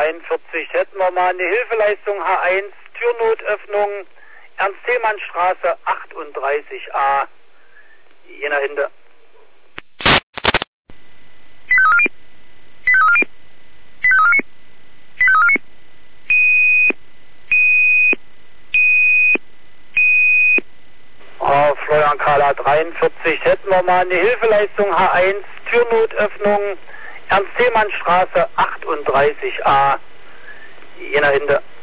43 hätten wir mal eine Hilfeleistung H1, Türnotöffnung, Ernst-Thälmann-Straße 38a, jener Hinde. Florian Kala 43 hätten wir mal eine Hilfeleistung H1, Türnotöffnung, Ernst-Thälmann-Straße 38a, jener Hinde.